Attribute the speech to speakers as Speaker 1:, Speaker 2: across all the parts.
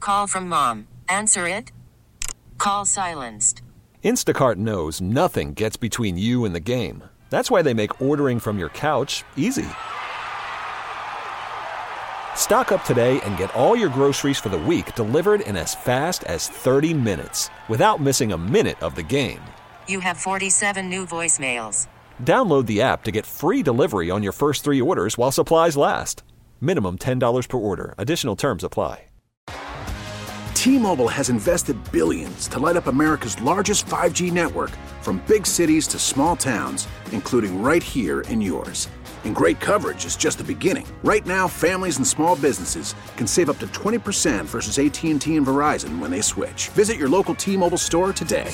Speaker 1: Call from mom. Answer it. Call silenced.
Speaker 2: Instacart knows nothing gets between you and the game. That's why they make ordering from your couch easy. Stock up today and get all your groceries for the week delivered in as fast as 30 minutes without missing a minute of the game.
Speaker 1: You have 47 new voicemails.
Speaker 2: Download the app to get free delivery on your first 3 orders while supplies last. Minimum $10 per order. Additional terms apply.
Speaker 3: T-Mobile has invested billions to light up America's largest 5G network, from big cities to small towns, including right here in yours. And great coverage is just the beginning. Right now, families and small businesses can save up to 20% versus AT&T and Verizon when they switch. Visit your local T-Mobile store today.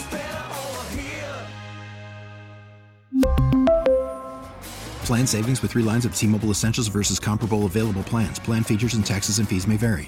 Speaker 4: Plan savings with 3 lines of T-Mobile Essentials versus comparable available plans. Plan features and taxes and fees may vary.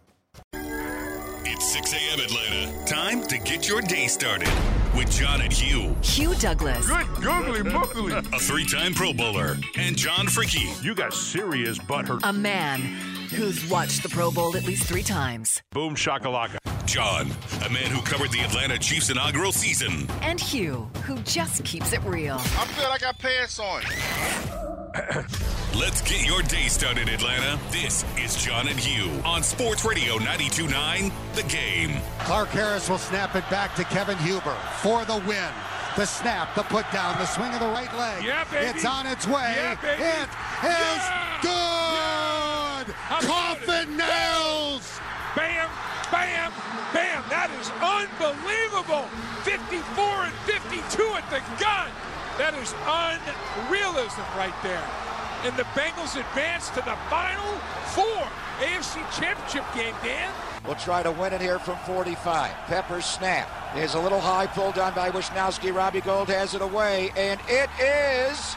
Speaker 5: It's 6 a.m. Atlanta. Time to get your day started with John and Hugh.
Speaker 6: Hugh Douglas.
Speaker 7: Good googly moogly.
Speaker 5: A 3-time Pro Bowler. And John Fricke.
Speaker 7: You got serious butthurt.
Speaker 6: A man who's watched the Pro Bowl at least 3 times.
Speaker 7: Boom shakalaka.
Speaker 5: John, a man who covered the Atlanta Chiefs' inaugural season.
Speaker 6: And Hugh, who just keeps it real.
Speaker 8: I'm good. I got pants on.
Speaker 5: Let's get your day started, Atlanta. This is John and Hugh on Sports Radio 92.9 The Game.
Speaker 9: Clark Harris will snap it back to Kevin Huber for the win. The snap, the put down, the swing of the right leg.
Speaker 7: Yeah, baby.
Speaker 9: It's on its way.
Speaker 7: Yeah, baby.
Speaker 9: It is good.
Speaker 7: Yeah.
Speaker 9: Coffin nails.
Speaker 7: Bam, bam, bam. That is unbelievable. 54 and 52 at the gun. That is unrealism right there. And the Bengals advance to the Final Four. AFC Championship game, Dan.
Speaker 10: We'll try to win it here from 45. Pepper's snap is a little high, pulled down by Wisnowski. Robbie Gould has it away, and it is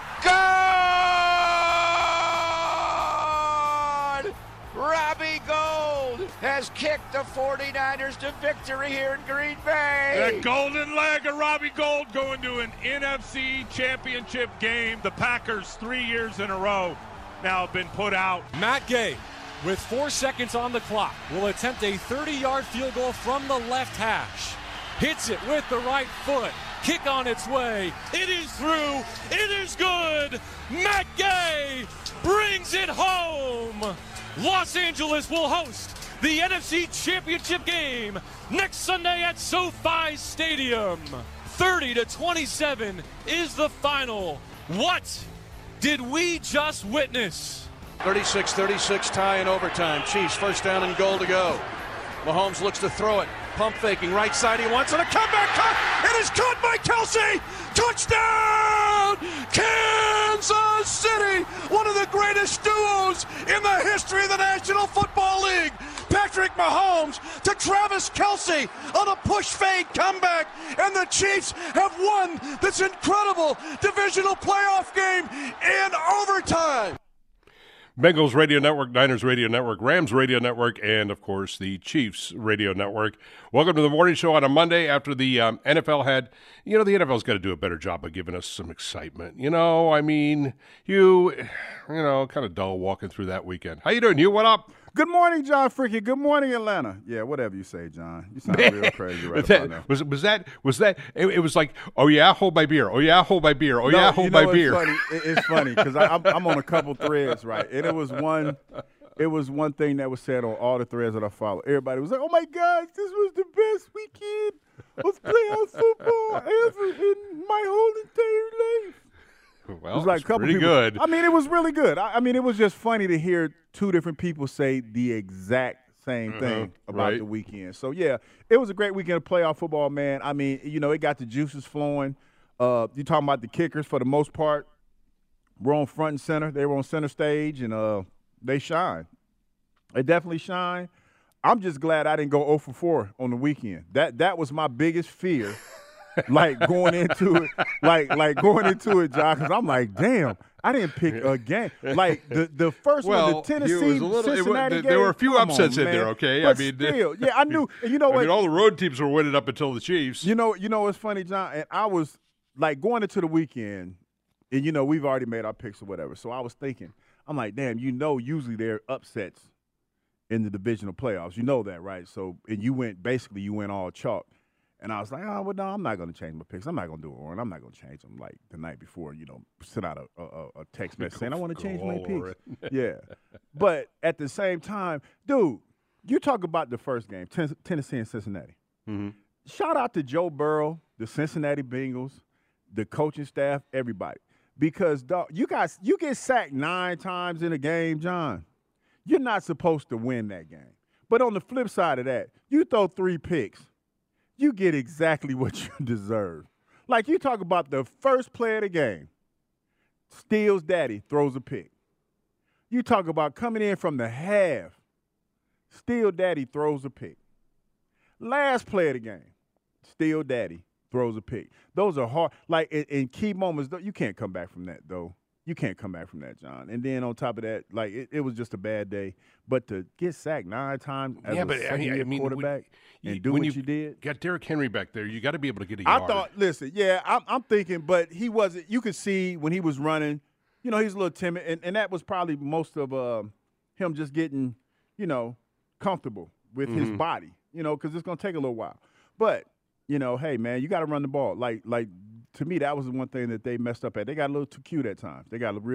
Speaker 10: good! Robbie Gould has kicked the 49ers to victory here in Green Bay.
Speaker 7: The golden leg of Robbie Gould going to an NFC Championship game. The Packers 3 years in a row now have been put out.
Speaker 11: Matt Gay, with 4 seconds on the clock, will attempt a 30-yard field goal from the left hash. Hits it with the right foot. Kick on its way. It is through. It is good. Matt Gay brings it home. Los Angeles will host the NFC Championship game next Sunday at SoFi Stadium. 30-27 is the final. What did we just witness?
Speaker 12: 36-36 tie in overtime. Chiefs first down and goal to go. Mahomes looks to throw it. Pump faking right side. He wants it. A comeback cut. It is caught by Kelsey. Touchdown! Kansas City. One of the greatest duos in the history of the National Football League. Patrick Mahomes to Travis Kelsey on a push fade comeback. And the Chiefs have won this incredible divisional playoff game in overtime.
Speaker 13: Bengals Radio Network, Niners Radio Network, Rams Radio Network, and, of course, the Chiefs Radio Network. Welcome to the morning show on a Monday after the NFL had, the NFL's got to do a better job of giving us some excitement. Kind of dull walking through that weekend. How you doing, Hugh? What up?
Speaker 14: Good morning, John Fricke. Good morning, Atlanta. Yeah, whatever you say, John. You sound real crazy right about now.
Speaker 13: Was that? It was like, oh yeah, hold my beer. Oh yeah, hold my beer. Oh yeah, hold my beer.
Speaker 14: It's funny because I'm on a couple threads, right? And it was one thing that was said on all the threads that I follow. Everybody was like, oh my gosh, this was the best weekend of playoff football ever in my whole entire life.
Speaker 13: Well,
Speaker 14: it was like a couple
Speaker 13: pretty
Speaker 14: people,
Speaker 13: good.
Speaker 14: I mean, it was really good. It was just funny to hear 2 different people say the exact same thing about the weekend. So, yeah, it was a great weekend of playoff football, man. I mean, it got the juices flowing. You're talking about the kickers for the most part. We're on front and center. They were on center stage, and they shine. They definitely shine. I'm just glad I didn't go 0 for 4 on the weekend. That was my biggest fear. going into it, John, because I'm like, damn, I didn't pick a game. Like the first one, the Tennessee, Cincinnati game.
Speaker 13: There were a few upsets in there, okay?
Speaker 14: But still, yeah, I knew. And you know what?
Speaker 13: All the road teams were winning up until the Chiefs.
Speaker 14: You know what's funny, John? And I was like going into the weekend, and we've already made our picks or whatever. So I was thinking, I'm like, damn, usually there are upsets in the divisional playoffs. You know that, right? So, and you went all chalk. And I was like, oh, well, no, I'm not going to change my picks. I'm not going to do it, Warren. I'm not going to change them like the night before, send out a text message saying I want to change my picks. Yeah. But at the same time, dude, you talk about the first game, Tennessee and Cincinnati.
Speaker 13: Mm-hmm.
Speaker 14: Shout out to Joe Burrow, the Cincinnati Bengals, the coaching staff, everybody. Because, dog, you get sacked 9 times in a game, John. You're not supposed to win that game. But on the flip side of that, you throw 3 picks. You get exactly what you deserve. Like you talk about the first play of the game, Steele's daddy throws a pick. You talk about coming in from the half, Steele's daddy throws a pick. Last play of the game, Steele's daddy throws a pick. Those are hard. Like in key moments, you can't come back from that, though. You can't come back from that, John. And then on top of that, like it was just a bad day. But to get sacked 9 times as a second-year quarterback and do what you did.
Speaker 13: Got Derrick Henry back there. You got to be able to get a yard.
Speaker 14: I thought, listen, I'm thinking, but he wasn't. You could see when he was running, he's a little timid. And that was probably most of him just getting, comfortable with his body, because it's going to take a little while. But, hey, man, you got to run the ball. Like to me, that was the one thing that they messed up at. They got a little too cute at times.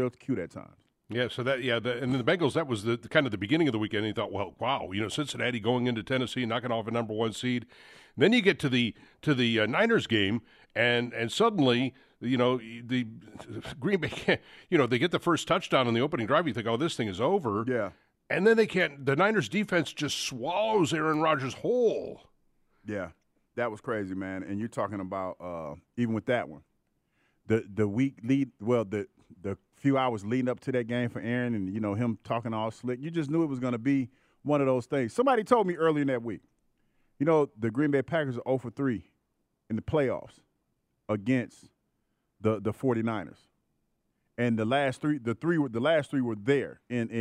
Speaker 14: Yeah,
Speaker 13: so and then the Bengals, that was the kind of the beginning of the weekend. And you thought, well, wow, Cincinnati going into Tennessee, knocking off a number 1 seed. And then you get to the Niners game, and suddenly, the Green Bay, they get the first touchdown on the opening drive. You think, oh, this thing is over.
Speaker 14: Yeah.
Speaker 13: And then they can't. The Niners defense just swallows Aaron Rodgers whole.
Speaker 14: Yeah, that was crazy, man. And you're talking about even with that one, the week lead. Well, the few hours leading up to that game for Aaron, and him talking all slick. You just knew it was going to be one of those things. Somebody told me earlier in that week, the Green Bay Packers are 0 for 3 in the playoffs against the 49ers. And the last three were there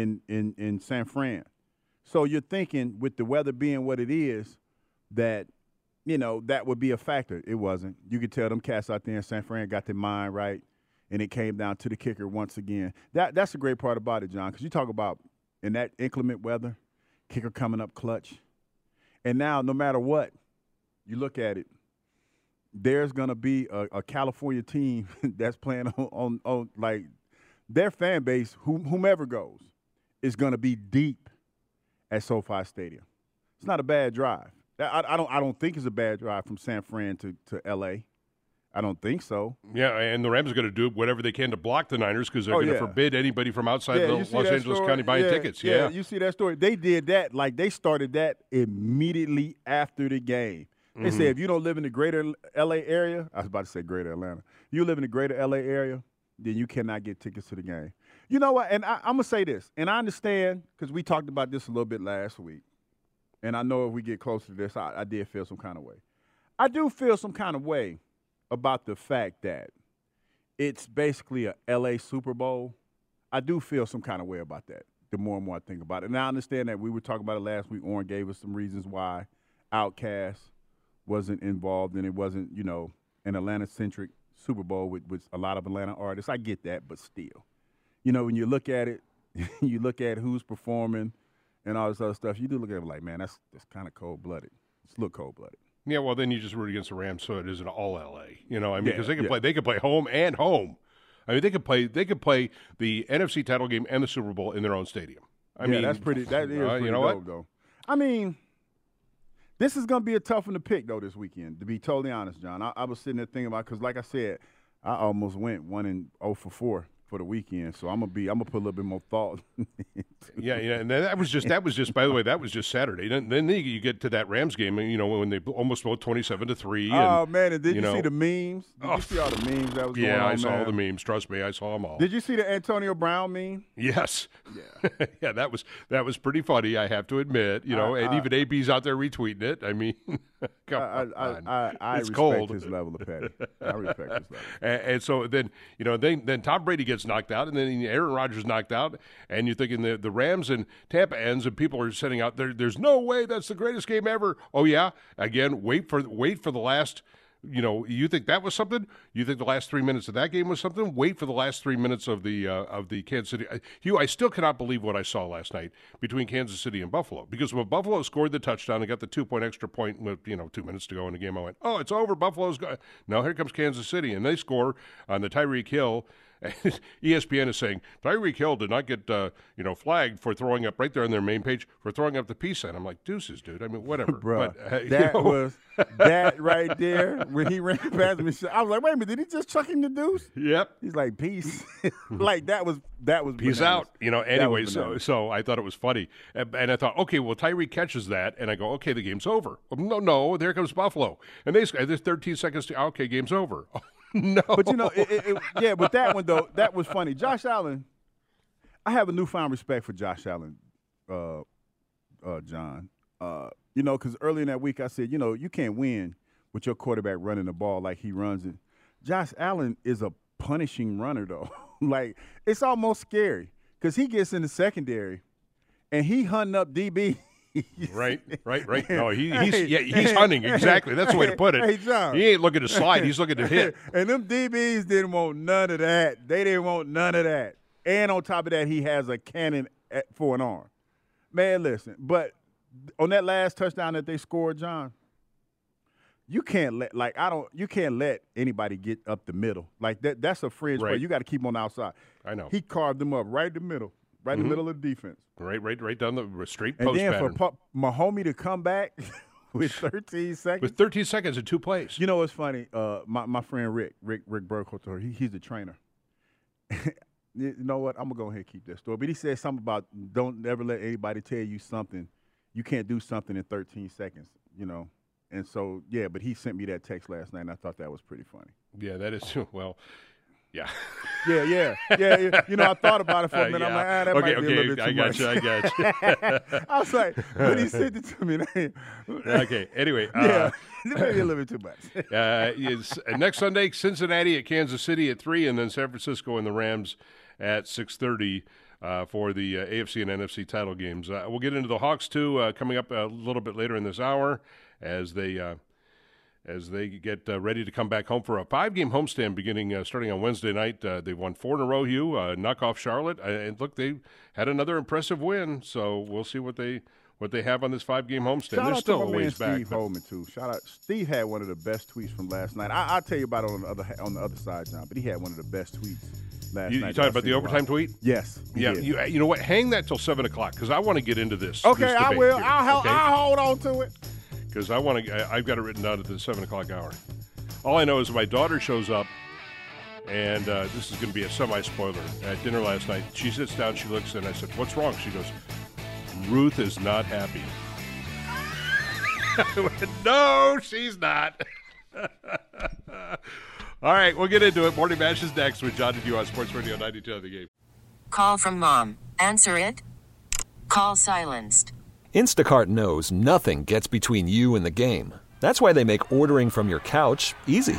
Speaker 14: in San Fran. So you're thinking with the weather being what it is, that that would be a factor. It wasn't. You could tell them cats out there in San Fran got their mind right, and it came down to the kicker once again. That's the great part about it, John, because you talk about in that inclement weather, kicker coming up clutch. And now no matter what, you look at it, there's going to be a California team that's playing on like their fan base, whomever goes, is going to be deep at SoFi Stadium. It's not a bad drive. I don't think it's a bad drive from San Fran to L.A. I don't think so.
Speaker 13: Yeah, and the Rams are going to do whatever they can to block the Niners because they're going to forbid anybody from outside the Los Angeles County buying tickets.
Speaker 14: Yeah, you see that story. They did that. Like, they started that immediately after the game. They said if you don't live in the greater L.A. area, I was about to say greater Atlanta. You live in the greater L.A. area, then you cannot get tickets to the game. You know what? And I'm going to say this, and I understand because we talked about this a little bit last week, and I know if we get closer to this, I did feel some kind of way. I do feel some kind of way about the fact that it's basically a L.A. Super Bowl. I do feel some kind of way about that the more and more I think about it. And I understand that we were talking about it last week. Oren gave us some reasons why Outkast wasn't involved and it wasn't, an Atlanta-centric Super Bowl with a lot of Atlanta artists. I get that, but still. When you look at it, you look at who's performing and all this other stuff, you do look at it like, man, that's kind of cold-blooded. It's a little cold-blooded.
Speaker 13: Yeah, well, then you just root against the Rams, so it isn't all L.A. Because they could play home and home. I mean, they could play the NFC title game and the Super Bowl in their own stadium. That is pretty dope,
Speaker 14: though. I mean, this is going to be a tough one to pick, though, this weekend, to be totally honest, John. I was sitting there thinking about, because like I said, I almost went 1-0 for 4 for the weekend, so I'm gonna put a little bit more thought.
Speaker 13: Yeah, and that was just by the way, that was just Saturday. Then you get to that Rams game, when they almost won 27-3.
Speaker 14: Oh man, and did you see the memes? Did you see all the memes that was going on?
Speaker 13: Yeah, I saw all the memes. Trust me, I saw them all.
Speaker 14: Did you see the Antonio Brown meme?
Speaker 13: Yes. Yeah. Yeah, that was pretty funny. I have to admit. And even AB's out there retweeting it. I mean, come on.
Speaker 14: I
Speaker 13: it's
Speaker 14: respect
Speaker 13: cold.
Speaker 14: his level of petty. I respect his level.
Speaker 13: And so then then Tom Brady gets knocked out, and then Aaron Rodgers knocked out, and you're thinking the Rams and Tampa ends, and people are sending out there's no way that's the greatest game ever. Oh yeah, again, wait for the last You know, you think that was something? You think the last 3 minutes of that game was something? Wait for the last 3 minutes of the Kansas City. Hugh, I still cannot believe what I saw last night between Kansas City and Buffalo, because when Buffalo scored the touchdown and got the 2-point extra point with 2 minutes to go in the game, I went, oh, it's over. Buffalo's gone. No, here comes Kansas City, and they score on the Tyreek Hill. ESPN is saying Tyreek Hill did not get flagged for throwing up right there on their main page for throwing up the peace sign. I'm like, deuces, dude. I mean, whatever.
Speaker 14: Bro,
Speaker 13: but,
Speaker 14: was that right there when he ran past me. I was like, wait a minute, did he just chuck him the deuce?
Speaker 13: Yep.
Speaker 14: He's like, peace. Like that was
Speaker 13: peace
Speaker 14: bananas.
Speaker 13: out. Anyway, so I thought it was funny, and I thought, okay, well, Tyreek catches that, and I go, okay, the game's over. No, there comes Buffalo, and there's 13 seconds to okay, game's over. No.
Speaker 14: But, with that one, though, that was funny. Josh Allen, I have a newfound respect for Josh Allen, John. Because early in that week I said, you can't win with your quarterback running the ball like he runs it. Josh Allen is a punishing runner, though. Like, it's almost scary because he gets in the secondary and he hunting up DB.
Speaker 13: Right. No, he's hunting. Exactly. That's the way to put it.
Speaker 14: Hey, John.
Speaker 13: He ain't looking to slide. He's looking to hit.
Speaker 14: And them DBs didn't want none of that. They didn't want none of that. And on top of that, he has a cannon for an arm. Man, listen. But on that last touchdown that they scored, John, you can't let anybody get up the middle. Like that's a fringe play. You got to keep them on the outside.
Speaker 13: I know.
Speaker 14: He carved them up right in the middle. Right in the middle of the defense.
Speaker 13: Right down the straight post
Speaker 14: pattern.
Speaker 13: And
Speaker 14: then for Mahomie to come back with 13 seconds.
Speaker 13: With 13 seconds in 2 plays.
Speaker 14: You know what's funny? My friend Rick Burkholder, he's the trainer. You know what? I'm going to go ahead and keep that story. But he said something about don't ever let anybody tell you something. You can't do something in 13 seconds, And so, but he sent me that text last night, and I thought that was pretty funny.
Speaker 13: Yeah, that is, well – yeah.
Speaker 14: Yeah. I thought about it for a minute. I'm like, that might be a little bit too much.
Speaker 13: I got you.
Speaker 14: I was like, when he sent it to me.
Speaker 13: Okay, anyway.
Speaker 14: Maybe a little bit too much.
Speaker 13: Next Sunday, Cincinnati at Kansas City at 3, and then San Francisco and the Rams at 6:30 for the AFC and NFC title games. We'll get into the Hawks, too, coming up a little bit later in this hour as they get ready to come back home for a 5-game homestand starting on Wednesday night. They've won 4 in a row, Hugh, knock off Charlotte. And look, they had another impressive win, so we'll see what they have on this 5-game homestand. They're still a ways back.
Speaker 14: Steve Holman, too. Shout out. Steve had one of the best tweets from last night. I'll tell you about it on the other side, John, but he had one of the best tweets last night.
Speaker 13: You talking about the overtime tweet?
Speaker 14: Yes.
Speaker 13: Yeah. You know what? Hang that till 7 o'clock because I want to get into this.
Speaker 14: Okay,
Speaker 13: this
Speaker 14: I will. I'll hold on to it.
Speaker 13: Because I've got it written down at the 7 o'clock hour. All I know is my daughter shows up, and this is going to be a semi-spoiler. At dinner last night, she sits down, she looks, and I said, "What's wrong?" She goes, "Ruth is not happy." I went, "No, she's not." All right, we'll get into it. Morning Mash is next with John and Hugh on Sports Radio 92 on the Game.
Speaker 1: Call from mom. Answer it. Call silenced.
Speaker 2: Instacart knows nothing gets between you and the game. That's why they make ordering from your couch easy.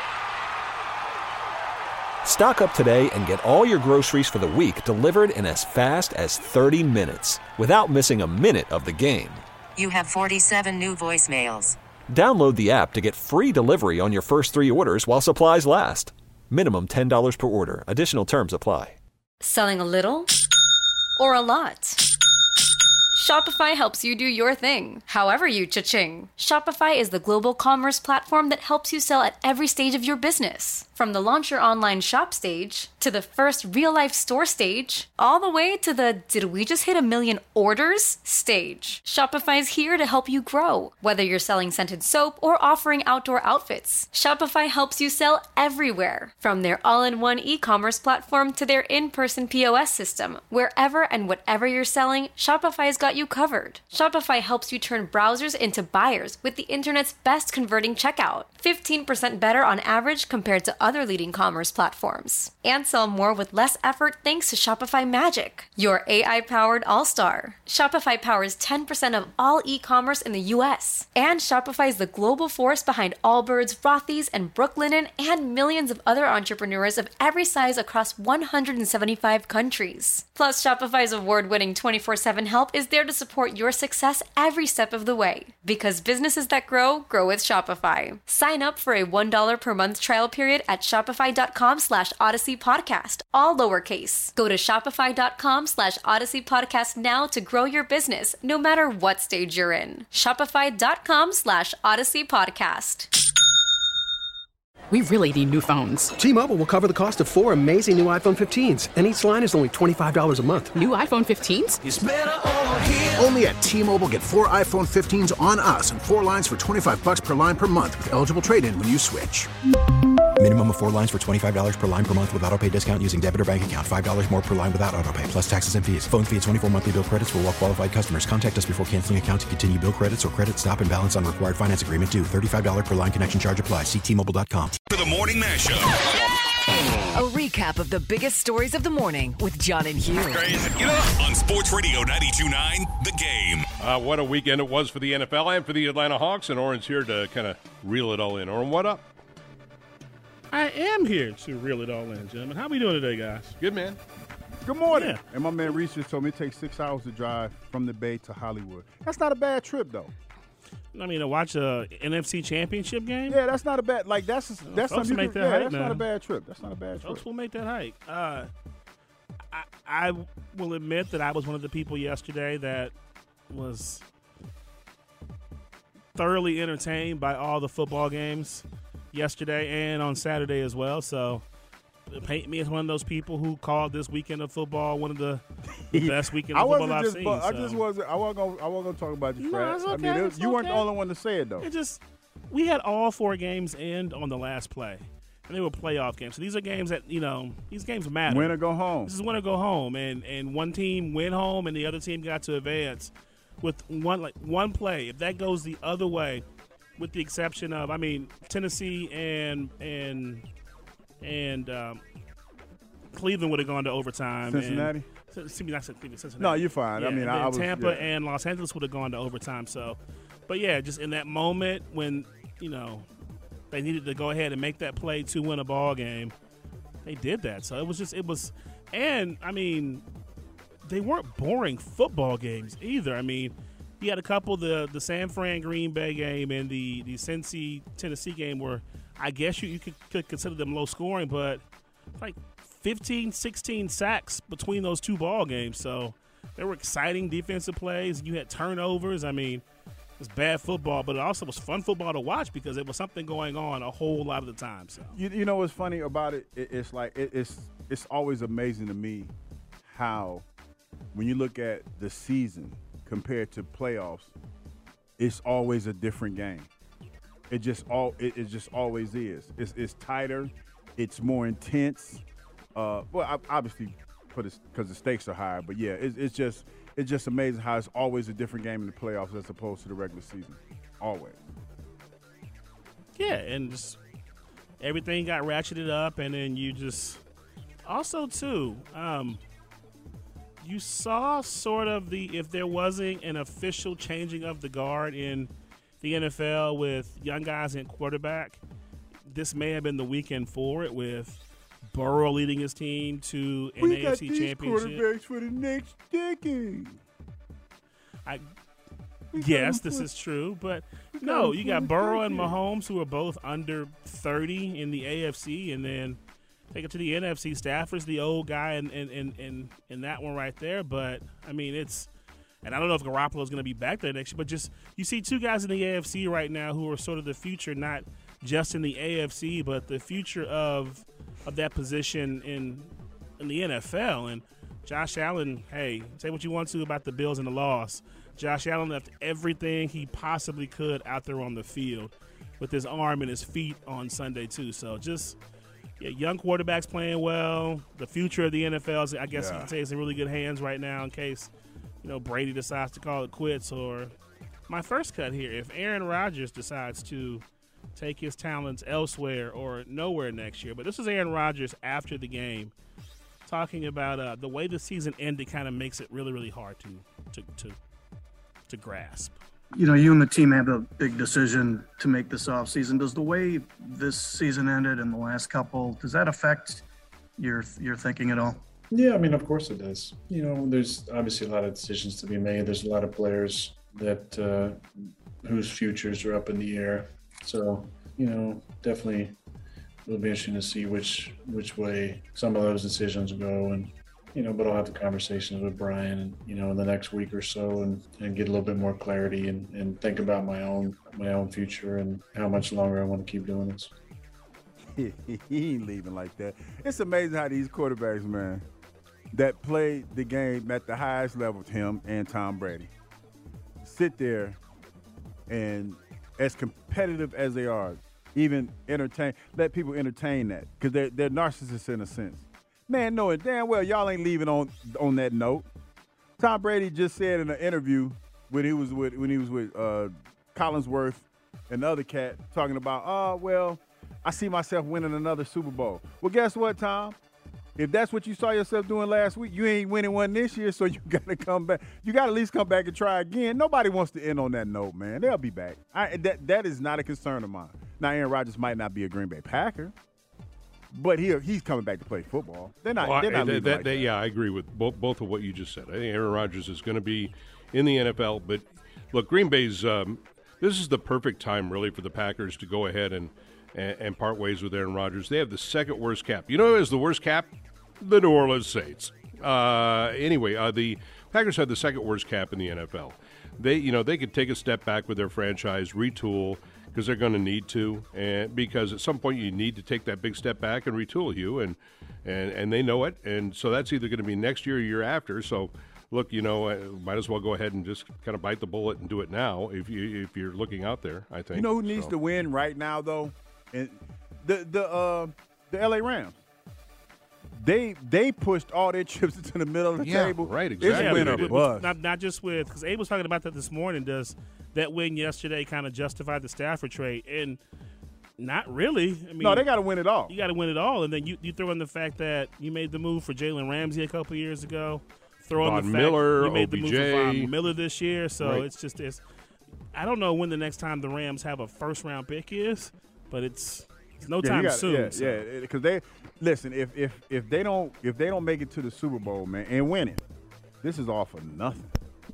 Speaker 2: Stock up today and get all your groceries for the week delivered in as fast as 30 minutes without missing a minute of the game.
Speaker 1: You have 47 new voicemails.
Speaker 2: Download the app to get free delivery on your first 3 orders while supplies last. Minimum $10 per order. Additional terms apply.
Speaker 15: Selling a little or a lot? Shopify helps you do your thing, however you cha-ching. Shopify is the global commerce platform that helps you sell at every stage of your business. From the launch your online shop stage, to the first real-life store stage, all the way to the did we just hit 1 million orders stage. Shopify's here to help you grow. Whether you're selling scented soap or offering outdoor outfits, Shopify helps you sell everywhere. From their all-in-one e-commerce platform to their in-person POS system. Wherever and whatever you're selling, Shopify's got you covered. Shopify helps you turn browsers into buyers with the internet's best converting checkout. 15% better on average compared to other leading commerce platforms. And sell more with less effort thanks to Shopify Magic, your AI-powered all-star. Shopify powers 10% of all e-commerce in the U.S. And Shopify is the global force behind Allbirds, Rothy's, and Brooklinen, and millions of other entrepreneurs of every size across 175 countries. Plus, Shopify's award-winning 24/7 help is there to support your success every step of the way. Because businesses that grow with Shopify. Sign up for a $1 per month trial period at shopify.com/Odyssey Podcast, all lowercase. Go to shopify.com/Odyssey Podcast now to grow your business, no matter what stage you're in. Shopify.com/Odyssey Podcast.
Speaker 16: We really need new phones.
Speaker 17: T-Mobile will cover the cost of 4 amazing new iPhone 15s, and each line is only $25 a month.
Speaker 16: New iPhone 15s?
Speaker 3: It's better over here. Only at T-Mobile, get 4 iPhone 15s on us and 4 lines for $25 per line per month with eligible trade-in when you switch.
Speaker 4: Minimum of 4 lines for $25 per line per month with autopay discount using debit or bank account. $5 more per line without autopay, plus taxes and fees. Phone fee at 24 monthly bill credits for well-qualified customers. Contact us before canceling account to continue bill credits or credit stop and balance on required finance agreement due. $35 per line connection charge applies. See T-Mobile.com.
Speaker 5: For the morning mashup.
Speaker 6: A recap of the biggest stories of the morning with John and Hugh.
Speaker 5: Crazy. Get up. On Sports Radio 92.9, The Game.
Speaker 13: What a weekend it was for the NFL and for the Atlanta Hawks, and Oren's here to kind of reel it all in. Oren, what up?
Speaker 18: I am here to reel it all in, gentlemen. How we doing today, guys?
Speaker 13: Good, man.
Speaker 14: Good morning.
Speaker 18: Yeah.
Speaker 14: And my man Reese just told me it takes 6 hours to drive from the Bay to Hollywood. That's not a bad trip, though.
Speaker 18: I mean, to watch a NFC Championship game?
Speaker 14: Yeah, that's not a bad. Like that's something
Speaker 18: make that hike,
Speaker 14: that's
Speaker 18: man.
Speaker 14: not a bad trip. That's not a bad trip.
Speaker 18: Folks will make that hike. I will admit that I was one of the people yesterday that was thoroughly entertained by all the football games yesterday and on Saturday as well. So paint me as one of those people who called this weekend of football one of the best weekends of football I've seen.
Speaker 14: I wasn't gonna talk about you, Fred.
Speaker 18: No, okay,
Speaker 14: I mean, you weren't the only one to say it though.
Speaker 18: We had all 4 games end on the last play, and they were playoff games. So these are games that these games matter.
Speaker 14: Win or go home.
Speaker 18: This is win or go home, and one team went home, and the other team got to advance with one play. If that goes the other way, with the exception of Tennessee and Cleveland would have gone to overtime.
Speaker 14: Cincinnati?
Speaker 18: Cincinnati.
Speaker 14: No, you're fine.
Speaker 18: Yeah, Tampa and Los Angeles would have gone to overtime. So, but yeah, just in that moment when they needed to go ahead and make that play to win a ball game, they did that. So and they weren't boring football games either. You had a couple, the San Fran Green Bay game and the Cincy Tennessee game where I guess you could consider them low scoring, but like 15, 16 sacks between those 2 ball games. So there were exciting defensive plays. You had turnovers. It was bad football, but it also was fun football to watch because there was something going on a whole lot of the time. So
Speaker 14: you know what's funny about it? It's like it's always amazing to me how when you look at the season compared to playoffs, it's always a different game. It just always is. It's tighter. It's more intense. Obviously, because the stakes are higher. But yeah, it's just amazing how it's always a different game in the playoffs as opposed to the regular season. Always.
Speaker 18: Yeah, and just everything got ratcheted up, and then you just also too. You saw sort of if there wasn't an official changing of the guard in the NFL with young guys in quarterback, this may have been the weekend for it with Burrow leading his team to an AFC championship.
Speaker 14: Quarterbacks for the next decade.
Speaker 18: Yes, this is true, but no, you got Burrow and Mahomes who are both under 30 in the AFC, and then take it to the NFC. Stafford's the old guy in that one right there, but and I don't know if Garoppolo's going to be back there next year, but just you see 2 guys in the AFC right now who are sort of the future, not just in the AFC, but the future of that position in the NFL. And Josh Allen, hey, say what you want to about the Bills and the loss. Josh Allen left everything he possibly could out there on the field with his arm and his feet on Sunday too. So just young quarterbacks playing well. The future of the NFL, I guess you can say, is in really good hands right now in case Brady decides to call it quits. Or my first cut here, if Aaron Rodgers decides to take his talents elsewhere or nowhere next year. But this is Aaron Rodgers after the game talking about the way the season ended kind of makes it really, really hard to grasp.
Speaker 19: You know, you and the team have a big decision to make this offseason. Does the way this season ended and the last couple, does that affect your thinking at all?
Speaker 20: Yeah, I mean, of course it does. You know, there's obviously a lot of decisions to be made. There's a lot of players that whose futures are up in the air. So, you know, definitely it'll be interesting to see which way some of those decisions go. And, you know, but I'll have the conversations with Brian, and, you know, in the next week or so and get a little bit more clarity and think about my own future and how much longer I want to keep doing this.
Speaker 14: He ain't leaving like that. It's amazing how these quarterbacks, man, that play the game at the highest level, him and Tom Brady, sit there and, as competitive as they are, even let people entertain that, because they're narcissists in a sense. Man, knowing damn well y'all ain't leaving on that note. Tom Brady just said in an interview when he was with Collinsworth and the other cat, talking about, well, I see myself winning another Super Bowl. Well, guess what, Tom? If that's what you saw yourself doing last week, you ain't winning one this year, so you got to come back. You got to at least come back and try again. Nobody wants to end on that note, man. They'll be back. That is not a concern of mine. Now, Aaron Rodgers might not be a Green Bay Packer, but he's coming back to play football. They're not leaving like that.
Speaker 13: Yeah, I agree with both of what you just said. I think Aaron Rodgers is going to be in the NFL. But, look, Green Bay's this is the perfect time, really, for the Packers to go ahead and part ways with Aaron Rodgers. They have the second worst cap. You know who has the worst cap? The New Orleans Saints. Anyway, the Packers have the second worst cap in the NFL. They could take a step back with their franchise, retool, because they're going to need to, and because at some point you need to take that big step back and retool you, and they know it, and so that's either going to be next year or year after. So, look, might as well go ahead and just kind of bite the bullet and do it now if you're looking out there. I think.
Speaker 14: You know who needs to win right now though, and the LA Rams. They pushed all their chips into the middle of the table.
Speaker 13: Right, exactly.
Speaker 14: It's win or bust.
Speaker 18: Not just with, because Abe was talking about that this morning. Does that win yesterday kind of justify the Stafford trade? And not really. I mean,
Speaker 14: no, they got to win it all.
Speaker 18: You got to win it all, and then you throw in the fact that you made the move for Jalen Ramsey a couple years ago. Throw in the fact
Speaker 13: Miller,
Speaker 18: you made
Speaker 13: OBJ.
Speaker 18: the move for Von Miller this year. So
Speaker 14: Right.
Speaker 18: it's just this. I don't know when the next time the Rams have a first-round pick is, but it's no time soon.
Speaker 14: Yeah, because they listen. If they don't make it to the Super Bowl, man, and win it, this is all for nothing.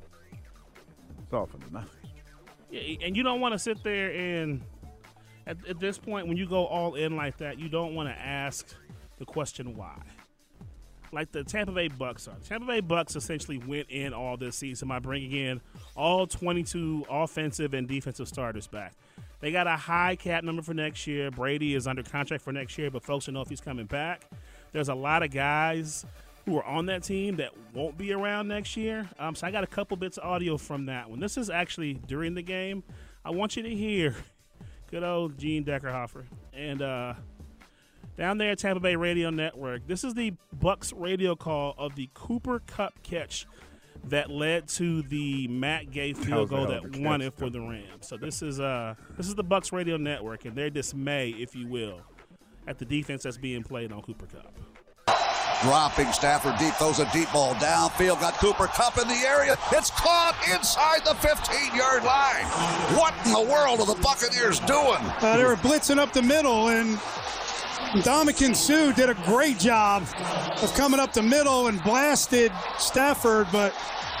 Speaker 14: It's all for nothing.
Speaker 18: Yeah, and you don't want to sit there and at this point, when you go all in like that, you don't want to ask the question why. Like the Tampa Bay Bucks are. The Tampa Bay Bucks essentially went in all this season by bringing in all 22 offensive and defensive starters back. They got a high cap number for next year. Brady is under contract for next year, but folks don't know if he's coming back. There's a lot of guys who are on that team that won't be around next year. So I got a couple bits of audio from that one. This is actually during the game. I want you to hear good old Gene Deckerhofer. And down there at Tampa Bay Radio Network, this is the Bucks radio call of the Cooper Kupp catch that led to the Matt Gay field goal that won it for the Rams. So this is the Bucks Radio Network and their dismay, if you will, at the defense that's being played on Cooper Kupp.
Speaker 21: Dropping Stafford deep, throws a deep ball downfield, got Cooper Kupp in the area. It's caught inside the 15-yard line. What in the world are the Buccaneers doing?
Speaker 22: They were blitzing up the middle, and Ndamukong Suh did a great job of coming up the middle and blasted Stafford, but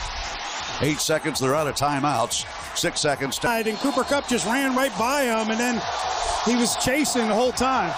Speaker 21: 8 seconds, they're out of timeouts. 6 seconds.
Speaker 22: And Cooper Kupp just ran right by him, and then he was chasing the whole time.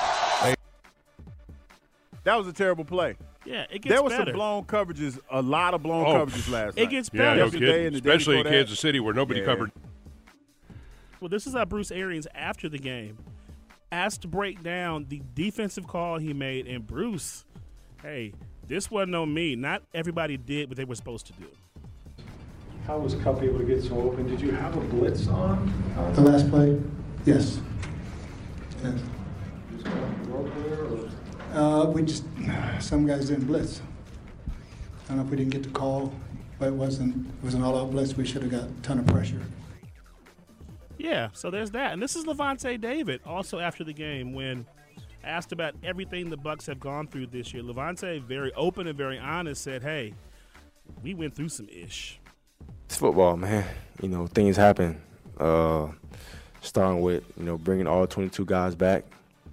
Speaker 14: That was a terrible play.
Speaker 18: Yeah, it gets
Speaker 14: There was
Speaker 18: better.
Speaker 14: some blown coverages, a lot of blown coverages last night.
Speaker 18: It gets better.
Speaker 13: Yeah, no kidding. Especially in Kansas City where nobody covered.
Speaker 18: Well, this is how Bruce Arians, after the game, asked to break down the defensive call he made. And Bruce, hey, this wasn't on me. Not everybody did what they were supposed to do.
Speaker 23: How was Kupp able to get so open? Did you have a blitz on?
Speaker 24: The last play? Yes. Yes.
Speaker 23: Just got rope there, or?
Speaker 24: Some guys didn't blitz. I don't know if we didn't get the call, but it was an all-out blitz. We should have got a ton of pressure.
Speaker 18: Yeah, so there's that. And this is Lavonte David also after the game when asked about everything the Bucs have gone through this year. Levante, very open and very honest, said, hey, we went through some ish.
Speaker 7: It's football, man. Things happen. Starting with, bringing all 22 guys back.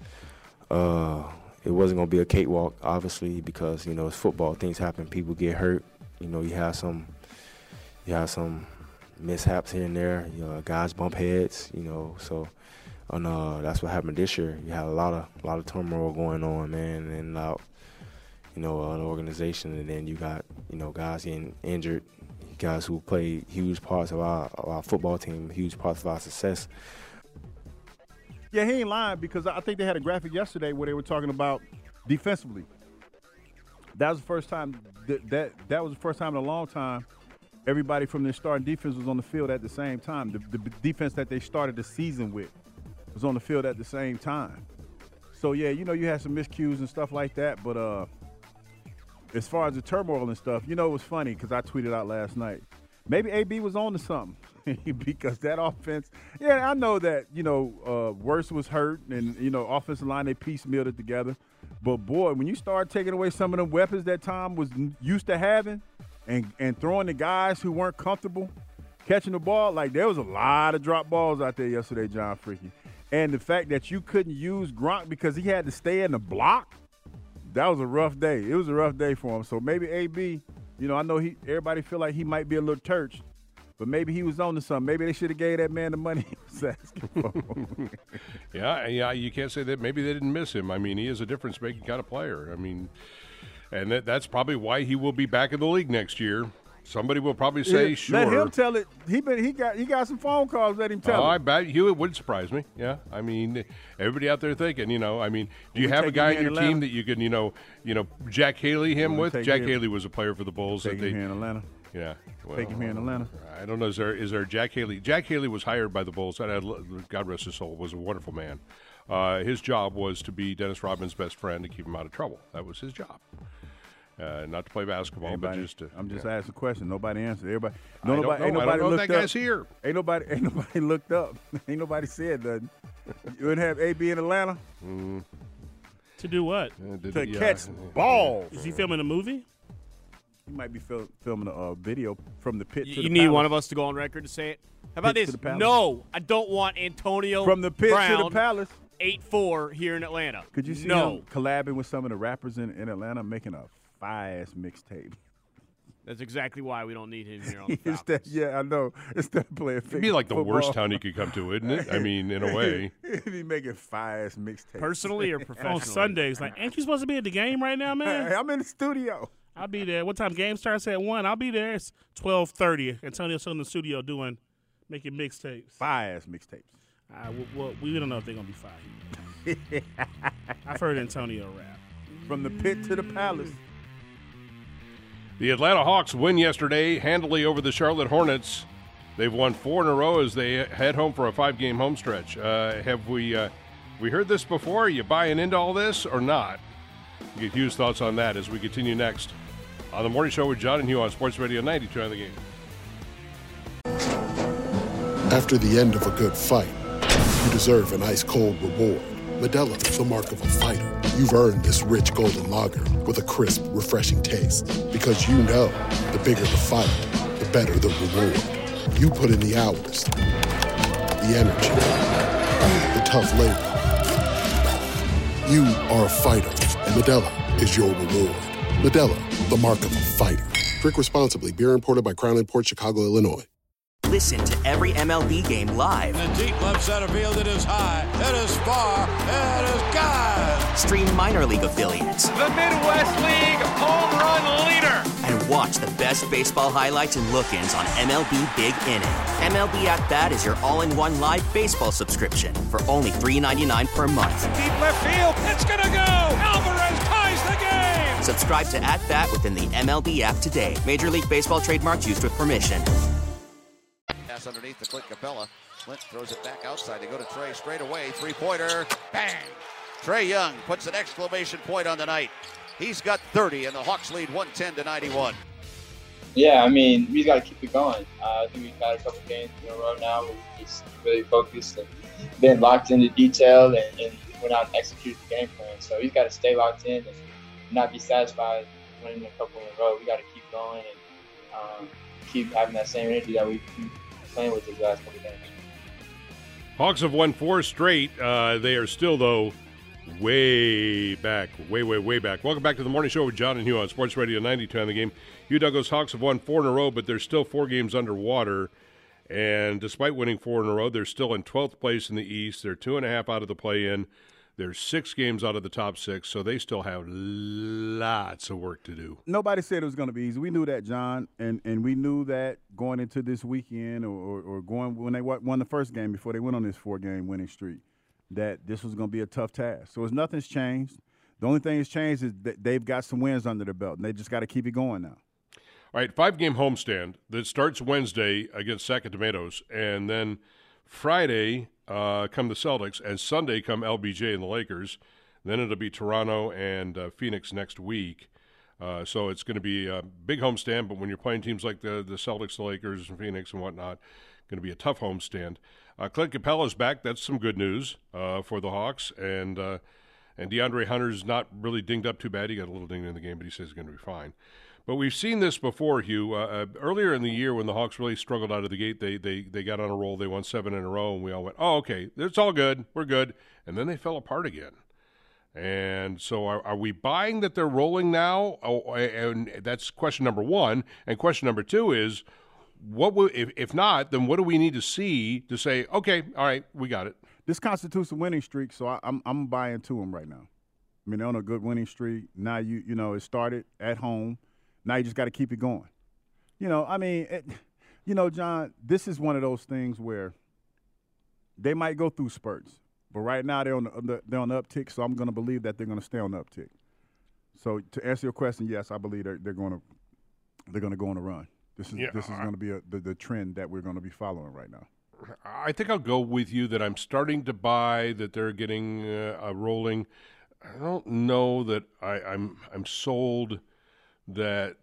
Speaker 7: It wasn't going to be a cakewalk, obviously, because, it's football. Things happen. People get hurt. You have some mishaps here and there. Guys bump heads, so that's what happened this year. You had a lot of turmoil going on, man, and out, an organization, and then you got, guys getting injured, guys who played huge parts of our football team, huge parts of our success.
Speaker 14: Yeah, he ain't lying, because I think they had a graphic yesterday where they were talking about defensively. That was the first time that was the first time in a long time everybody from their starting defense was on the field at the same time. The defense that they started the season with was on the field at the same time. So yeah, you had some miscues and stuff like that, but as far as the turmoil and stuff, it was funny because I tweeted out last night. Maybe AB was on to something because that offense, yeah, I know that, Worst was hurt and, offensive line, they piecemealed it together. But, boy, when you start taking away some of them weapons that Tom was used to having and throwing the guys who weren't comfortable catching the ball, like there was a lot of drop balls out there yesterday, John Freaky. And the fact that you couldn't use Gronk because he had to stay in the block, that was a rough day. It was a rough day for him. So maybe AB, I know everybody feel like he might be a little turched, but maybe he was on to something. Maybe they should have gave that man the money he was asking for.
Speaker 13: Yeah, you can't say that. Maybe they didn't miss him. I mean, he is a difference-making kind of player. I mean, and that's probably why he will be back in the league next year. Somebody will probably say, sure.
Speaker 14: Let him tell it. He got some phone calls. Let him tell it.
Speaker 13: I bet it wouldn't surprise me. Yeah, I mean, everybody out there thinking, do you have a guy on your team that you can, Jack Haley him with? Jack Haley was a player for the Bulls.
Speaker 14: Take him here in Atlanta.
Speaker 13: Yeah. Well,
Speaker 14: take him here in Atlanta.
Speaker 13: I don't know. Is there Jack Haley? Jack Haley was hired by the Bulls. God rest his soul. Was a wonderful man. His job was to be Dennis Rodman's best friend to keep him out of trouble. That was his job. Not to play basketball, but just to.
Speaker 14: I'm just asking a question. Nobody answered. Everybody.
Speaker 13: Ain't nobody looked up. That guy's here.
Speaker 14: Ain't nobody looked up. Ain't nobody said nothing. You wouldn't have AB in Atlanta
Speaker 18: to do what?
Speaker 14: To catch balls.
Speaker 18: Is he filming a movie?
Speaker 14: He might be filming a video from the pit to the palace.
Speaker 8: You need one of us to go on record to say it? How about this? No, I don't want Antonio
Speaker 14: from the pit
Speaker 8: Brown,
Speaker 14: to the palace.
Speaker 8: 8-4 here in Atlanta.
Speaker 14: Could you see him collabing with some of the rappers in Atlanta, making a fire-ass mixtape?
Speaker 8: That's exactly why we don't need him here on the Falcons.
Speaker 14: Yeah, I know. Instead of playing
Speaker 13: it'd be like the
Speaker 14: football.
Speaker 13: Worst town he could come to, isn't it? I mean, in a way.
Speaker 14: He'd be making fire-ass mixtapes.
Speaker 8: Personally or professionally?
Speaker 18: On Sundays. Like, ain't you supposed to be at the game right now, man?
Speaker 14: Hey, I'm in the studio.
Speaker 18: I'll be there. What time? Game starts at 1. I'll be there. It's 12:30. Antonio's still in the studio making mixtapes.
Speaker 14: Fire-ass mixtapes.
Speaker 18: Well, we don't know if they're going to be fire. I've heard Antonio rap.
Speaker 14: From the pit to the palace.
Speaker 13: The Atlanta Hawks win yesterday handily over the Charlotte Hornets. They've won 4 in a row as they head home for a 5-game home stretch. Have we heard this before? Are you buying into all this or not? You get Hugh's thoughts on that as we continue next on The Morning Show with John and Hugh on Sports Radio 92 on the Game.
Speaker 9: After the end of a good fight, you deserve an ice-cold reward. Modelo is the mark of a fighter. You've earned this rich golden lager with a crisp, refreshing taste. Because you know, the bigger the fight, the better the reward. You put in the hours, the energy, the tough labor. You are a fighter, and Modelo is your reward. Modelo, the mark of a fighter. Drink responsibly. Beer imported by Crown Imports, Chicago, Illinois.
Speaker 10: Listen to every MLB game live.
Speaker 12: In the deep left center field, it is high, it is far, it is gone.
Speaker 10: Stream minor league affiliates.
Speaker 25: The Midwest League home run leader.
Speaker 10: And watch the best baseball highlights and look-ins on MLB Big Inning. MLB At Bat is your all-in-one live baseball subscription for only $3.99 per month.
Speaker 25: Deep left field, it's gonna go. Alvarez ties the game.
Speaker 10: Subscribe to At Bat within the MLB app today. Major League Baseball trademarks used with permission.
Speaker 21: Pass underneath to Clint Capella. Clint throws it back outside. They go to Trey straight away. Three-pointer. Bang! Trey Young puts an exclamation point on the night. He's got 30, and the Hawks lead 110-91.
Speaker 26: Yeah, I mean, we got to keep it going. I think we've had a couple games in a row now. We're just really focused and been locked into detail and went out and executed the game plan. So he's got to stay locked in and not be satisfied winning a couple in a row. We got to keep going and keep having that same energy that we've been playing with these last couple games.
Speaker 13: Hawks have won 4 straight. They are still, though, way back. Welcome back to the Morning Show with John and Hugh on Sports Radio 92 on the game. Hugh Douglas Hawks have won 4 in a row, but they're still 4 games underwater. And despite winning 4 in a row, they're still in 12th place in the East. They're 2.5 out of the play-in. They're 6 games out of the top 6, so they still have lots of work to do.
Speaker 14: Nobody said it was going to be easy. We knew that, John, and we knew that going into this weekend or going when they won the first game before they went on this 4-game winning streak, that this was going to be a tough task. So nothing's changed. The only thing that's changed is that they've got some wins under their belt, and they just got to keep it going now.
Speaker 13: All right, 5-game homestand that starts Wednesday against Sac and Tomatoes, and then Friday come the Celtics, and Sunday come LBJ and the Lakers. Then it'll be Toronto and Phoenix next week. So it's going to be a big homestand, but when you're playing teams like the Celtics, the Lakers, and Phoenix and whatnot, going to be a tough homestand. Clint Capella's back. That's some good news for the Hawks. And DeAndre Hunter's not really dinged up too bad. He got a little dinged in the game, but he says he's going to be fine. But we've seen this before, Hugh. Earlier in the year when the Hawks really struggled out of the gate, they got on a roll. They won 7 in a row, and we all went, oh, okay, it's all good. We're good. And then they fell apart again. And so are we buying that they're rolling now? Oh, and that's question number 1. And question number 2 is, if not, then what do we need to see to say, okay, all right, we got it?
Speaker 14: This constitutes a winning streak, so I'm buying to them right now. I mean, they're on a good winning streak. Now, you know, it started at home. Now you just got to keep it going. You know, I mean, John, this is one of those things where they might go through spurts, but right now they're on the uptick, so I'm going to believe that they're going to stay on the uptick. So to answer your question, yes, I believe they're going to go on a run. This is going to be the trend that we're going to be following right now.
Speaker 13: I think I'll go with you that I'm starting to buy that they're getting rolling. I don't know that I'm sold that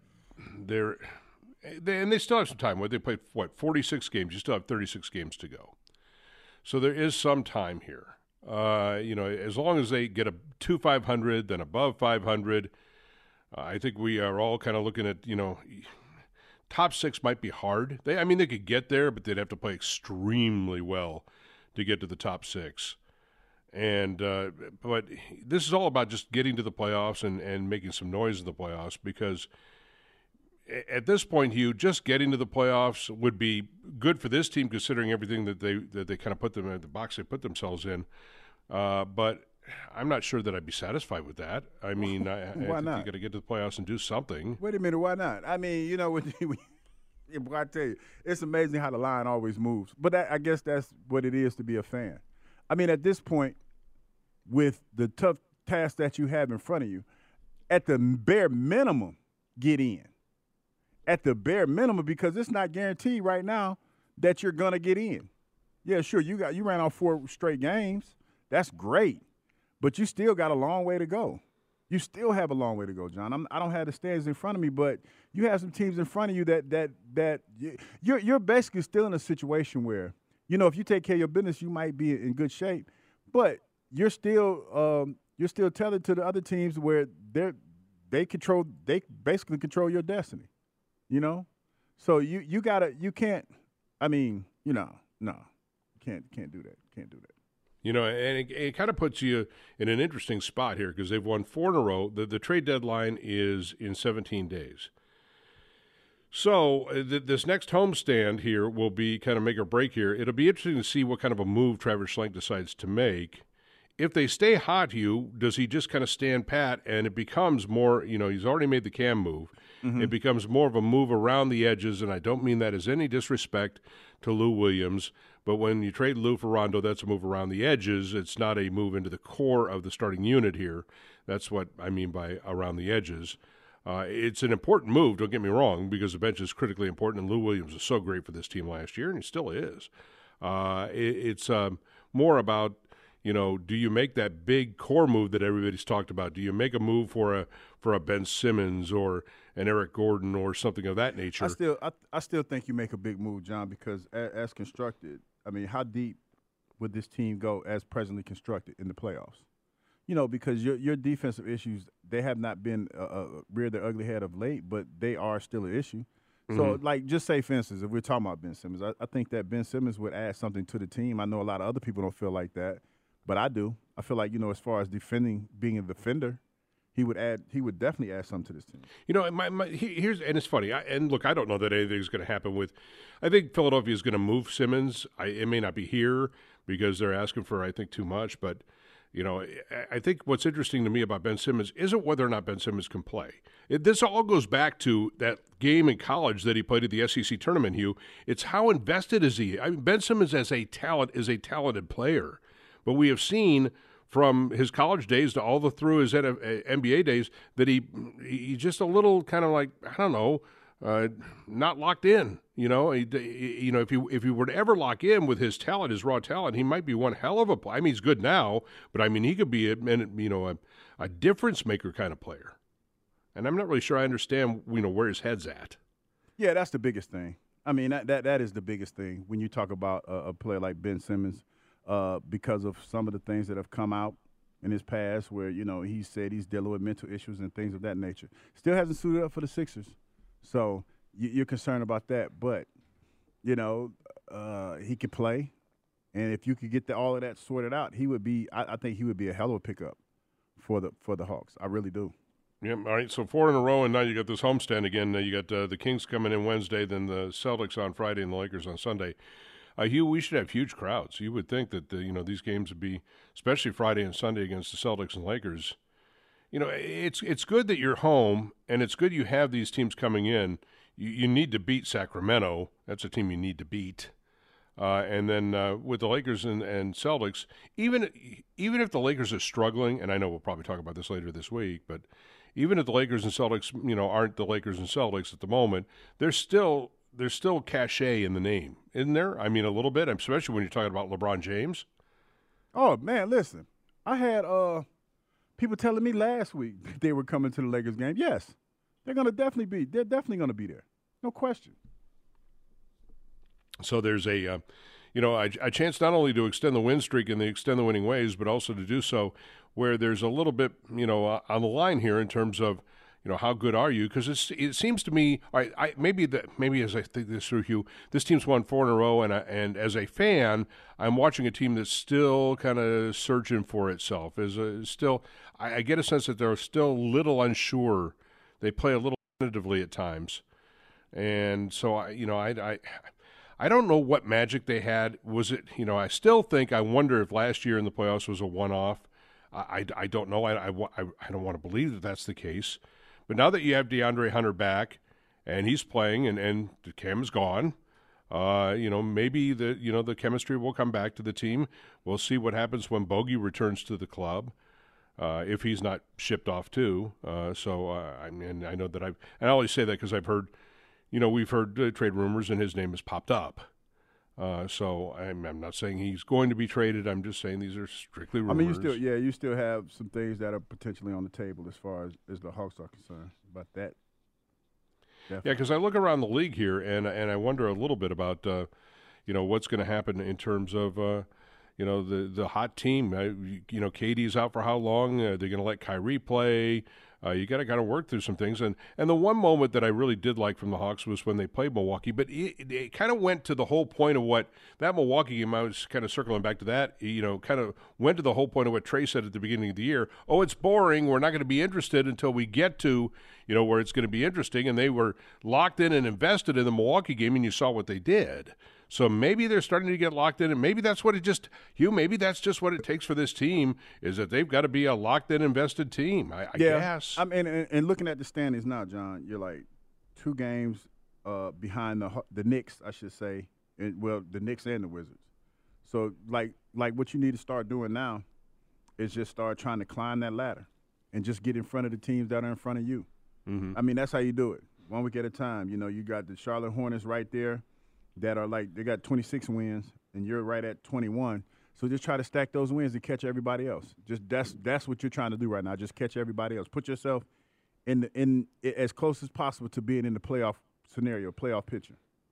Speaker 13: they still have some time. They played 46 games. You still have 36 games to go, so there is some time here. As long as they get to 500, then above 500, I think we are all kind of looking at top 6 might be hard. They could get there, but they'd have to play extremely well to get to the top 6. And but this is all about just getting to the playoffs and making some noise in the playoffs, because at this point, Hugh, just getting to the playoffs would be good for this team, considering everything that they kind of put them in the box they put themselves in. But I'm not sure that I'd be satisfied with that. I mean, I think you got to get to the playoffs and do something.
Speaker 14: Wait a minute, why not? I mean, I tell you, it's amazing how the line always moves. But I guess that's what it is to be a fan. I mean, at this point, with the tough task that you have in front of you, at the bare minimum, get in. At the bare minimum, because it's not guaranteed right now that you're going to get in. Yeah, sure, you ran off 4 straight games. That's great. But you still got a long way to go. You still have a long way to go, John. I don't have the standings in front of me, but you have some teams in front of you that you're basically still in a situation where, if you take care of your business, you might be in good shape. But you're still tethered to the other teams where they basically control your destiny. So you can't do that. Can't do that.
Speaker 13: And it kind of puts you in an interesting spot here, because they've won 4 in a row. The trade deadline is in 17 days. So this next homestand here will be kind of make or break here. It'll be interesting to see what kind of a move Travis Schlenk decides to make. If they stay hot, Hugh, does he just kind of stand pat and it becomes more, he's already made the Cam move. Mm-hmm. It becomes more of a move around the edges, and I don't mean that as any disrespect to Lou Williams, but when you trade Lou for Rondo, that's a move around the edges. It's not a move into the core of the starting unit here. That's what I mean by around the edges. It's an important move, don't get me wrong, because the bench is critically important, and Lou Williams was so great for this team last year, and he still is. It's more about, do you make that big core move that everybody's talked about? Do you make a move for a Ben Simmons or an Eric Gordon or something of that nature?
Speaker 14: I still think you make a big move, John, because as constructed, I mean, how deep would this team go as presently constructed in the playoffs? You know, because your defensive issues, they have not been reared their ugly head of late, but they are still an issue. So, like, just say, for instance, if we're talking about Ben Simmons, I think that Ben Simmons would add something to the team. I know a lot of other people don't feel like that, but I do. I feel like, you know, as far as being a defender, he would definitely add something to this team.
Speaker 13: You know, here's and it's funny. And look, I don't know that anything's going to happen with. I think Philadelphia is going to move Simmons. It may not be here because they're asking for, I think, too much, but. You know, I think what's interesting to me about Ben Simmons isn't whether or not Ben Simmons can play. This all goes back to that game in college that he played at the SEC tournament, Hugh. It's how invested is he? I mean, Ben Simmons as a talent is a talented player. But we have seen from his college days to all through his NBA days that he's just a little kind of like, I don't know, not locked in. You know, if he were to ever lock in with his talent, his raw talent, he might be one hell of a player. I mean, he's good now, but I mean, he could be a difference maker kind of player. And I'm not really sure I understand, where his head's at.
Speaker 14: Yeah, that's the biggest thing. I mean, that is the biggest thing when you talk about a player like Ben Simmons, because of some of the things that have come out in his past, where he said he's dealing with mental issues and things of that nature. Still hasn't suited up for the Sixers. So you're concerned about that, but he could play, and if you could get all of that sorted out, he would be. I think he would be a hell of a pickup for the Hawks. I really do.
Speaker 13: Yeah. All right. So 4 in a row, and now you got this homestand again. You got the Kings coming in Wednesday, then the Celtics on Friday, and the Lakers on Sunday. Hugh, we should have huge crowds. You would think that these games would be, especially Friday and Sunday against the Celtics and Lakers. It's good that you're home, and it's good you have these teams coming in. You need to beat Sacramento. That's a team you need to beat. And then with the Lakers and Celtics, even if the Lakers are struggling, and I know we'll probably talk about this later this week, but even if the Lakers and Celtics, aren't the Lakers and Celtics at the moment, there's still cachet in the name, isn't there? I mean, a little bit, especially when you're talking about LeBron James.
Speaker 14: Oh, man, listen. I had people telling me last week they were coming to the Lakers game. Yes, they're definitely going to be there. No question. So
Speaker 13: there's a chance not only to extend the win streak and extend the winning ways, but also to do so where there's a little bit, on the line here in terms of, how good are you? Because it seems to me, maybe as I think this through, Hugh, this team's won 4 in a row, and as a fan, I'm watching a team that's still kind of searching for itself. I get a sense that they're still a little unsure. They play a little tentatively at times, and so I don't know what magic they had. Was it, I still think, I wonder if last year in the playoffs was a one-off. I don't know. I don't want to believe that that's the case. But now that you have DeAndre Hunter back and he's playing and Cam is gone, maybe the chemistry will come back to the team. We'll see what happens when Bogey returns to the club, if he's not shipped off too. I know that I always say that because I've heard, we've heard trade rumors and his name has popped up. So I'm not saying he's going to be traded. I'm just saying these are strictly rumors.
Speaker 14: I mean, you still have some things that are potentially on the table as far as the Hawks are concerned. About that. Definitely.
Speaker 13: Yeah, because I look around the league here and I wonder a little bit about what's going to happen in terms of the hot team. KD's out for how long? They're going to let Kyrie play. You got to kind of work through some things. And the one moment that I really did like from the Hawks was when they played Milwaukee. But it kind of went to the whole point of what that Milwaukee game, I was kind of circling back to that, kind of went to the whole point of what Trey said at the beginning of the year. Oh, it's boring. We're not going to be interested until we get to, where it's going to be interesting. And they were locked in and invested in the Milwaukee game, and you saw what they did. So maybe they're starting to get locked in, and maybe that's what maybe that's just what it takes for this team, is that they've got to be a locked-in, invested team, I guess.
Speaker 14: I mean, and looking at the standings now, John, you're like 2 games behind the Knicks, I should say. The Knicks and the Wizards. So, like what you need to start doing now is just start trying to climb that ladder and just get in front of the teams that are in front of you.
Speaker 13: Mm-hmm.
Speaker 14: I mean, that's how you do it, 1 week at a time. You got the Charlotte Hornets right there, that are they got 26 wins, and you're right at 21. So just try to stack those wins and catch everybody else. Just that's what you're trying to do right now. Just catch everybody else. Put yourself in as close as possible to being in the playoff scenario, playoff picture.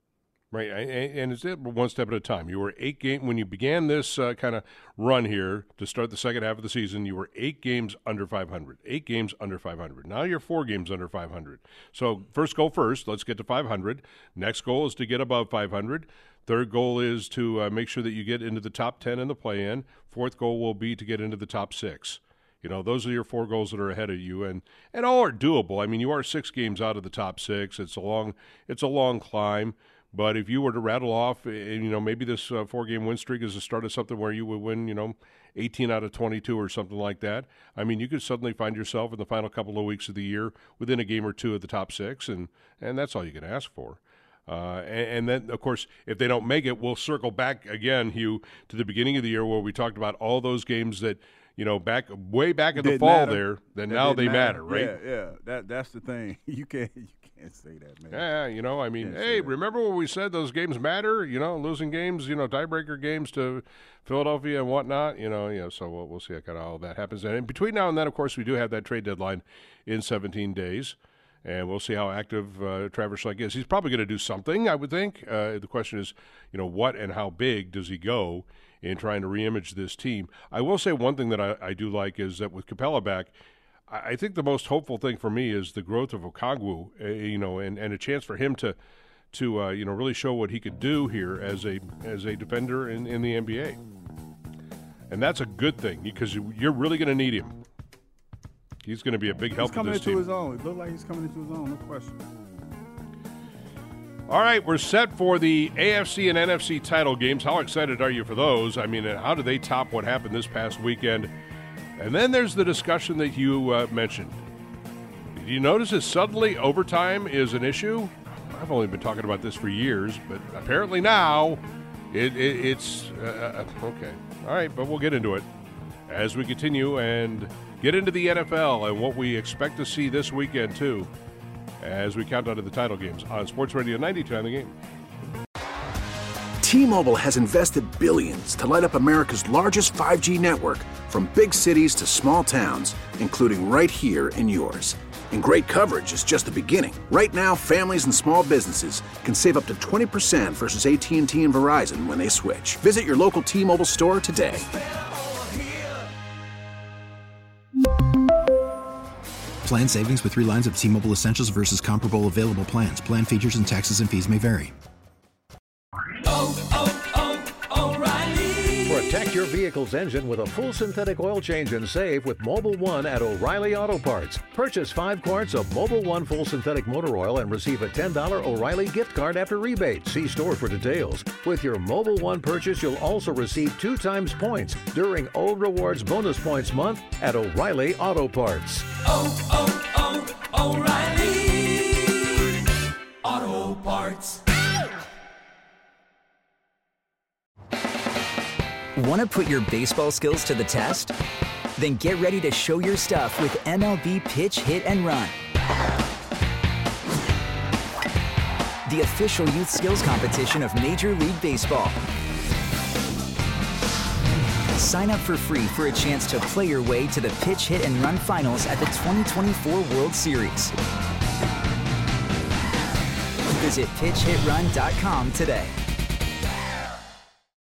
Speaker 13: Right, and it's one step at a time. You were 8 games when you began this kind of run here to start the second half of the season. You were 8 games under 500. 8 games under 500. Now you're 4 games under 500. So first goal first. Let's get to 500. Next goal is to get above 500. Third goal is to make sure that you get into the top 10 in the play-in. Fourth goal will be to get into the top 6. You know, those are your 4 goals that are ahead of you, and all are doable. I mean, you are 6 games out of the top 6. It's a long climb. But if you were to rattle off, you know, maybe this 4-game win streak is the start of something where you would win, you know, 18 out of 22 or something like that. I mean, you could suddenly find yourself in the final couple of weeks of the year within a game or two of the top 6, and that's all you can ask for. And then, of course, if they don't make it, we'll circle back again, Hugh, to the beginning of the year where we talked about all those games that, you know, way back in the fall there, then now they matter, right?
Speaker 14: Yeah. That's the thing. You can't say that, man.
Speaker 13: Yeah, you know, I mean, hey, remember when we said those games matter? You know, losing games, you know, tiebreaker games to Philadelphia and whatnot, you know, so we'll see how kind of all that happens. And in between now and then, of course, we do have that trade deadline in 17 days, and we'll see how active Travis Schlenk is. He's probably going to do something, I would think. The question is, you know, what and how big does he go in trying to reimage this team? I will say one thing that I do like is that with Capella back, I think the most hopeful thing for me is the growth of Okongwu, you know, and a chance for him to you know, really show what he could do here as a defender in the NBA. And that's a good thing because you're really going to need him. He's going to be a big help to this team.
Speaker 14: He's coming into his own. It looks like he's coming into his own, no question.
Speaker 13: All right, we're set for the AFC and NFC title games. How excited are you for those? I mean, how do they top what happened this past weekend? And then there's the discussion that you mentioned. Did you notice that suddenly overtime is an issue? I've only been talking about this for years, but apparently now it's okay. All right, but we'll get into it as we continue and get into the NFL and what we expect to see this weekend, too, as we count down to the title games on Sports Radio 92 on The Game.
Speaker 3: T-Mobile has invested billions to light up America's largest 5G network, from big cities to small towns, including right here in yours. And great coverage is just the beginning. Right now, families and small businesses can save up to 20% versus AT&T and Verizon when they switch. Visit your local T-Mobile store today.
Speaker 4: Plan savings with 3 lines of T-Mobile Essentials versus comparable available plans. Plan features and taxes and fees may vary.
Speaker 1: Protect your vehicle's engine with a full synthetic oil change and save with Mobil 1 at O'Reilly Auto Parts. Purchase 5 quarts of Mobil 1 full synthetic motor oil and receive a $10 O'Reilly gift card after rebate. See store for details. With your Mobil 1 purchase, you'll also receive 2 times points during O Rewards Bonus Points Month at O'Reilly Auto Parts.
Speaker 2: O'Reilly Auto Parts.
Speaker 11: Want to put your baseball skills to the test? Then get ready to show your stuff with MLB Pitch, Hit, and Run. The official youth skills competition of Major League Baseball. Sign up for free for a chance to play your way to the Pitch, Hit, and Run finals at the 2024 World Series. Visit PitchHitRun.com today.